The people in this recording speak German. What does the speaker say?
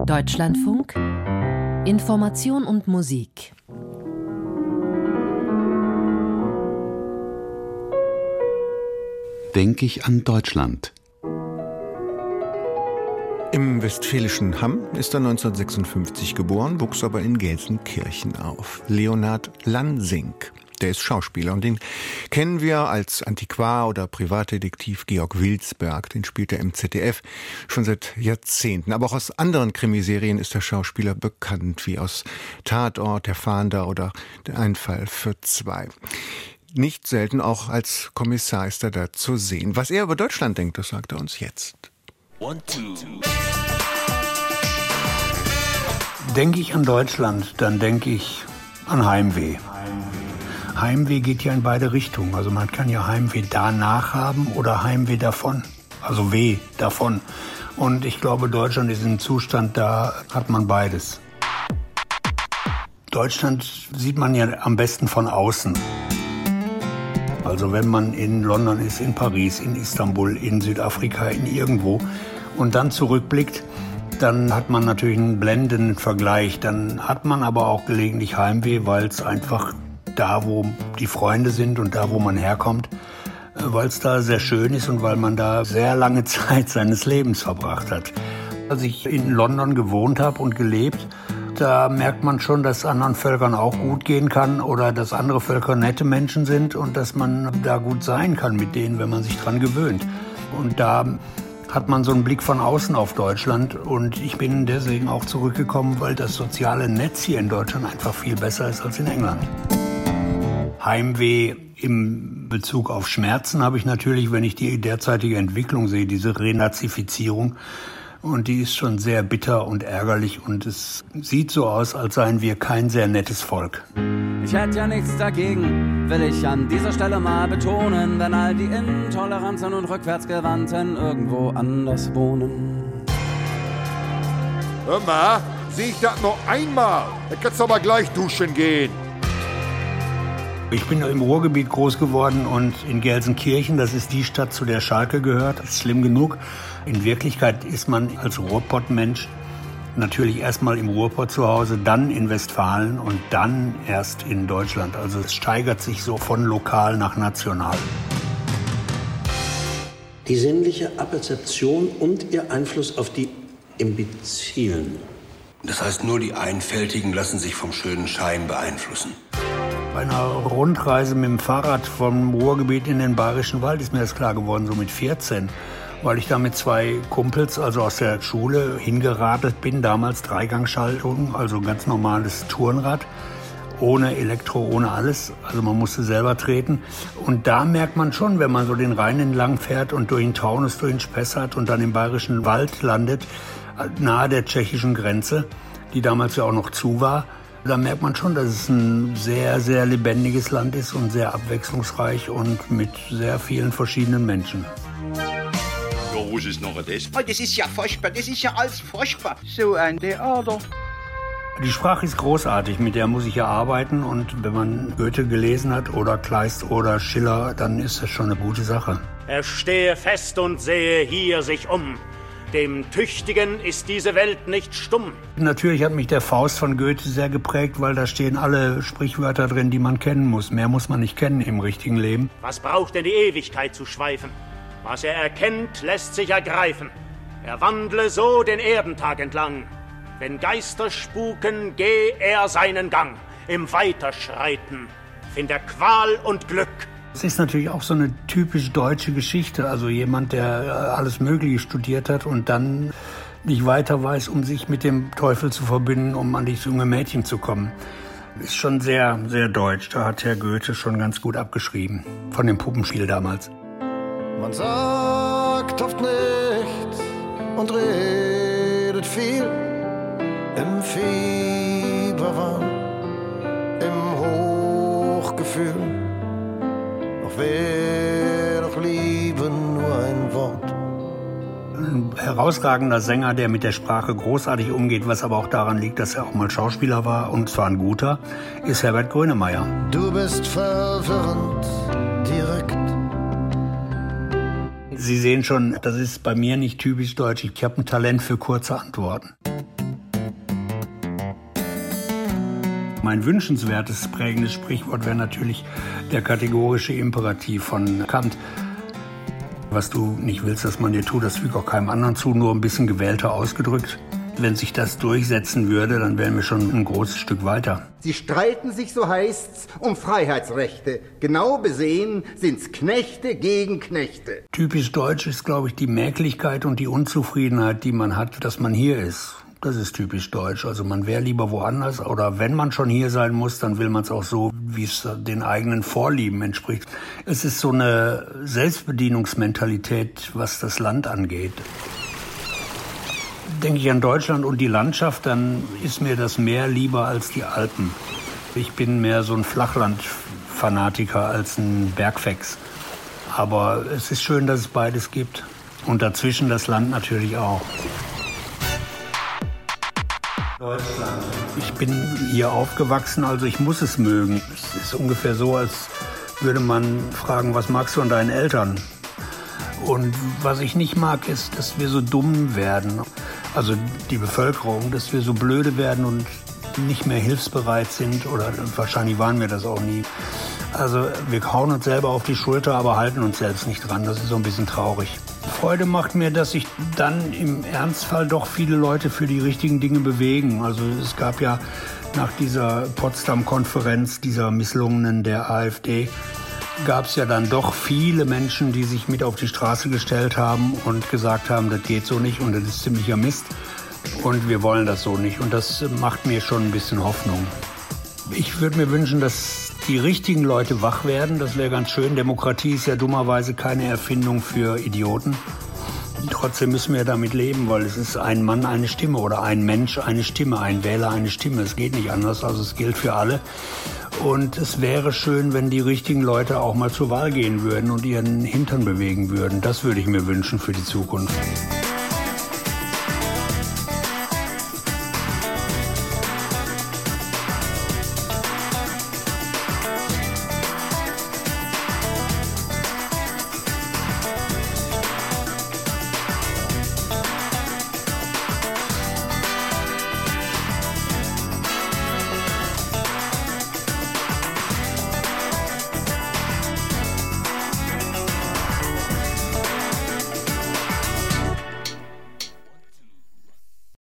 Deutschlandfunk Information und Musik. Denk ich an Deutschland. Im westfälischen Hamm ist er 1956 geboren, wuchs aber in Gelsenkirchen auf. Leonhard Lansing, der ist Schauspieler und den kennen wir als Antiquar oder Privatdetektiv Georg Wilsberg. Den spielt er im ZDF schon seit Jahrzehnten. Aber auch aus anderen Krimiserien ist der Schauspieler bekannt, wie aus Tatort, Der Fahnder oder Der Einfall für zwei. Nicht selten auch als Kommissar ist er da zu sehen. Was er über Deutschland denkt, das sagt er uns jetzt. Denke ich an Deutschland, dann denke ich an Heimweh. Heimweh geht ja in beide Richtungen. Also man kann ja Heimweh danach haben oder Heimweh davon. Also Weh davon. Und ich glaube, Deutschland ist in einem Zustand, da hat man beides. Deutschland sieht man ja am besten von außen. Also wenn man in London ist, in Paris, in Istanbul, in Südafrika, in irgendwo und dann zurückblickt, dann hat man natürlich einen blendenden Vergleich. Dann hat man aber auch gelegentlich Heimweh, weil es einfach da, wo die Freunde sind und da, wo man herkommt, weil es da sehr schön ist und weil man da sehr lange Zeit seines Lebens verbracht hat. Als ich in London gewohnt habe und gelebt, da merkt man schon, dass anderen Völkern auch gut gehen kann oder dass andere Völker nette Menschen sind und dass man da gut sein kann mit denen, wenn man sich dran gewöhnt. Und da hat man so einen Blick von außen auf Deutschland und ich bin deswegen auch zurückgekommen, weil das soziale Netz hier in Deutschland einfach viel besser ist als in England. Heimweh im Bezug auf Schmerzen habe ich natürlich, wenn ich die derzeitige Entwicklung sehe, diese Renazifizierung. Und die ist schon sehr bitter und ärgerlich und es sieht so aus, als seien wir kein sehr nettes Volk. Ich hätte ja nichts dagegen, will ich an dieser Stelle mal betonen, wenn all die Intoleranzen und Rückwärtsgewandten irgendwo anders wohnen. Hör mal, sehe ich das noch einmal? Da kannst du aber gleich duschen gehen. Ich bin im Ruhrgebiet groß geworden und in Gelsenkirchen, das ist die Stadt, zu der Schalke gehört, das ist schlimm genug. In Wirklichkeit ist man als Ruhrpott-Mensch natürlich erstmal im Ruhrpott zu Hause, dann in Westfalen und dann erst in Deutschland. Also es steigert sich so von lokal nach national. Die sinnliche Apperzeption und ihr Einfluss auf die Imbizilen. Das heißt, nur die Einfältigen lassen sich vom schönen Schein beeinflussen. Bei einer Rundreise mit dem Fahrrad vom Ruhrgebiet in den Bayerischen Wald ist mir das klar geworden, so mit 14. Weil ich da mit zwei Kumpels, also aus der Schule, hingeradelt bin. Damals Dreigangschaltung, also ganz normales Tourenrad. Ohne Elektro, ohne alles. Also man musste selber treten. Und da merkt man schon, wenn man so den Rhein entlang fährt und durch den Taunus, durch den Spessart und dann im Bayerischen Wald landet, nahe der tschechischen Grenze, die damals ja auch noch zu war, da merkt man schon, dass es ein sehr, sehr lebendiges Land ist und sehr abwechslungsreich und mit sehr vielen verschiedenen Menschen. Ja, was ist noch das? Oh, das ist ja furchtbar, das ist ja alles furchtbar. So ein Theater. Die Sprache ist großartig, mit der muss ich ja arbeiten und wenn man Goethe gelesen hat oder Kleist oder Schiller, dann ist das schon eine gute Sache. Er stehe fest und sehe hier sich um. Dem Tüchtigen ist diese Welt nicht stumm. Natürlich hat mich der Faust von Goethe sehr geprägt, weil da stehen alle Sprichwörter drin, die man kennen muss. Mehr muss man nicht kennen im richtigen Leben. Was braucht denn die Ewigkeit zu schweifen? Was er erkennt, lässt sich ergreifen. Er wandle so den Erdentag entlang. Wenn Geister spuken, geh er seinen Gang. Im Weiterschreiten find er Qual und Glück. Es ist natürlich auch so eine typisch deutsche Geschichte. Also jemand, der alles Mögliche studiert hat und dann nicht weiter weiß, um sich mit dem Teufel zu verbinden, um an das junge Mädchen zu kommen. Ist schon sehr, sehr deutsch. Da hat Herr Goethe schon ganz gut abgeschrieben. Von dem Puppenspiel damals. Man sagt oft nichts und redet viel. Im Fieberwahn, im Hochgefühl. Doch wär doch Liebe nur ein Wort. Ein herausragender Sänger, der mit der Sprache großartig umgeht, was aber auch daran liegt, dass er auch mal Schauspieler war, und zwar ein guter, ist Herbert Grönemeyer. Du bist verwirrend, direkt. Sie sehen schon, das ist bei mir nicht typisch deutsch. Ich habe ein Talent für kurze Antworten. Mein wünschenswertes prägendes Sprichwort wäre natürlich der kategorische Imperativ von Kant. Was du nicht willst, dass man dir tut, das fügt auch keinem anderen zu, nur ein bisschen gewählter ausgedrückt. Wenn sich das durchsetzen würde, dann wären wir schon ein großes Stück weiter. Sie streiten sich, so heißt's, um Freiheitsrechte. Genau besehen sind's Knechte gegen Knechte. Typisch deutsch ist, glaube ich, die Mäkligkeit und die Unzufriedenheit, die man hat, dass man hier ist. Das ist typisch deutsch. Also man wäre lieber woanders. Oder wenn man schon hier sein muss, dann will man es auch so, wie es den eigenen Vorlieben entspricht. Es ist so eine Selbstbedienungsmentalität, was das Land angeht. Denke ich an Deutschland und die Landschaft, dann ist mir das Meer lieber als die Alpen. Ich bin mehr so ein Flachlandfanatiker als ein Bergfex. Aber es ist schön, dass es beides gibt. Und dazwischen das Land natürlich auch. Deutschland. Ich bin hier aufgewachsen, also ich muss es mögen. Es ist ungefähr so, als würde man fragen, was magst du an deinen Eltern? Und was ich nicht mag, ist, dass wir so dumm werden. Also die Bevölkerung, dass wir so blöde werden und nicht mehr hilfsbereit sind. Oder wahrscheinlich waren wir das auch nie. Also wir hauen uns selber auf die Schulter, aber halten uns selbst nicht dran. Das ist so ein bisschen traurig. Freude macht mir, dass sich dann im Ernstfall doch viele Leute für die richtigen Dinge bewegen. Also es gab ja nach dieser Potsdam-Konferenz, dieser misslungenen der AfD, gab es ja dann doch viele Menschen, die sich mit auf die Straße gestellt haben und gesagt haben, das geht so nicht und das ist ziemlicher Mist und wir wollen das so nicht. Und das macht mir schon ein bisschen Hoffnung. Ich würde mir wünschen, dass die richtigen Leute wach werden. Das wäre ganz schön. Demokratie ist ja dummerweise keine Erfindung für Idioten. Trotzdem müssen wir damit leben, weil es ist ein Mann eine Stimme oder ein Mensch eine Stimme, ein Wähler eine Stimme. Es geht nicht anders, also es gilt für alle. Und es wäre schön, wenn die richtigen Leute auch mal zur Wahl gehen würden und ihren Hintern bewegen würden. Das würde ich mir wünschen für die Zukunft.